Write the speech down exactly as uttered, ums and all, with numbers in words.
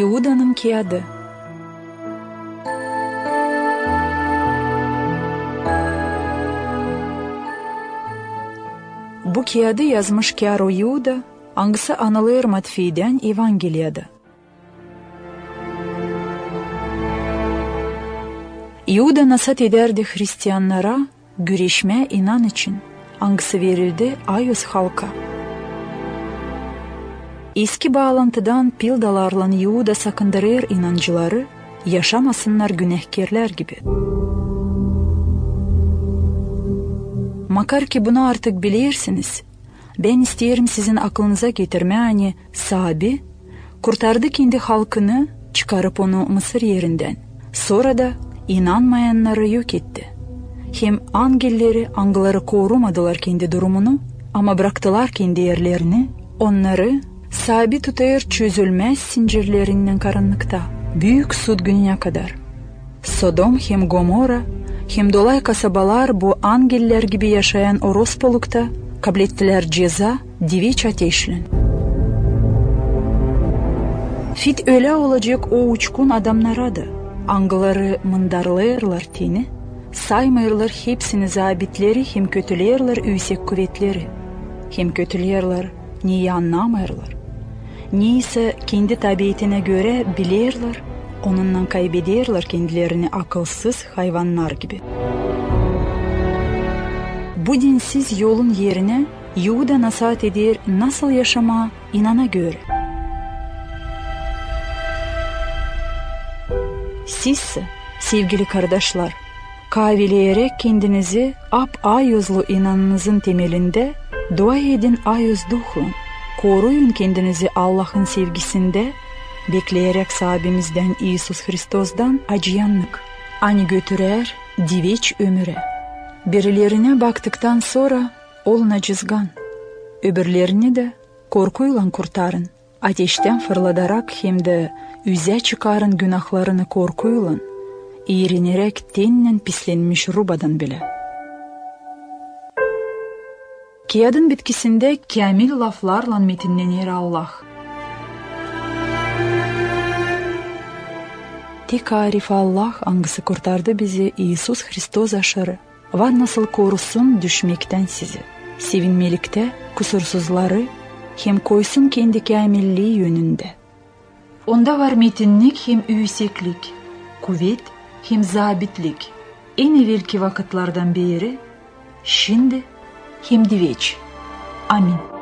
Iuda'nın Kağıdı. Bu kağıdı yazmış kâro Iuda, hangisi anılır Matfey'den Evangeliyada. Iuda nasat ederdi Hristiyanlara güreşme inan için, hangisi verildi Ayos halka. Eski bağlantıdan pildalarla Iuda sakındırır inancıları, yaşamasınlar günahkarlar gibi. Makar ki bunu artık bilirsiniz, ben isterim sizin aklınıza getirmeyeni Sabi, kurtardı kendi halkını, çıkarıp onu Mısır yerinden. Sonra da inanmayanları yok etti. Hem angelleri, angları korumadılar kendi durumunu, ama bıraktılar kendi yerlerini, onları Sabi tutar çözülmez zincirlerinden karanlıkta, büyük sud gününe kadar. Sodom hem Gomorra, hem dolay kasabalar bu angeller gibi yaşayan orospolukta kabul ettiler ceza diviç ateşlen. Fit öyle olacak o uçkun adamlara da angları mındarlayırlar teni, saymayırlar hepsini zabitleri hem kötülerler yüksek kuvvetleri, hem kötülerler niye anlamayırlar, niyse kendi tabiatine göre bilirler, onunla kaybederler kendilerini akılsız hayvanlar gibi. Bu dinsiz yolun yerine Iuda nasihat eder nasıl yaşama inana göre. Sizse sevgili kardeşler, kavileyerek kendinizi ap-ayozlu inanınızın temelinde dua edin ayöz duhlan, koruyun kendinizi Allah'ın sevgisinde, bekleyerek sahibimizden İsus Hristos'dan acıyanlık, ani götürer diveç ömüre. Birilerine baktıktan sonra olun acızgan, öbürlerini de korkuyla kurtarın. Ateşten fırladarak hem de üze çıkarın günahlarını korkuyla, iğrenerek tennen pislenmiş rubadan bile. Kağıdın bitkisinde kamil laflarla metinlenir Allah. Tek arif Allah hangisi kurtardı bizi İsus Hristos aşırı. Var nasıl korusun düşmekten sizi. Sevinmelikte kusursuzları hem koysun kendi kamilliği yönünde. Onda var metinlik hem üyseklik, kuvvet hem zabitlik. En evvelki vakitlerden beri, şimdi hem diveç. Amin.